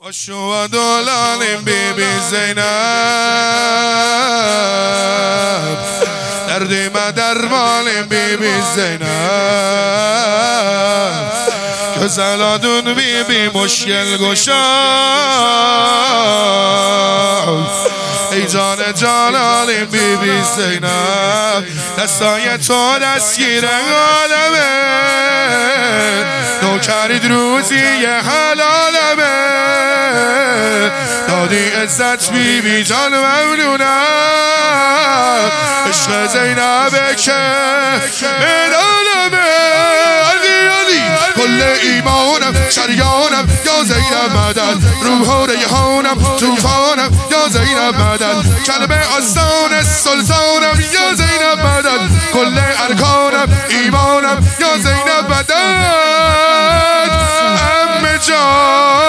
الشهداء العالم بیبی زینب درد ما درمان بیبی زینب گزلادون بیبی مشکل گشا ای جان جانان بیبی زینب دستای تو دستگیر عالمه نوکرید روزی حلالمه دادی عزت بیبی جان ممنونم عشق زینبه که مدالمه کل ایمانم شریانم یا زینب مدد روح و ریحانم توفانم یا زینب مدد کلب آستان سلطانم یا زینب مدد کل ارکانم ایمانم یا زینب مدد ام جان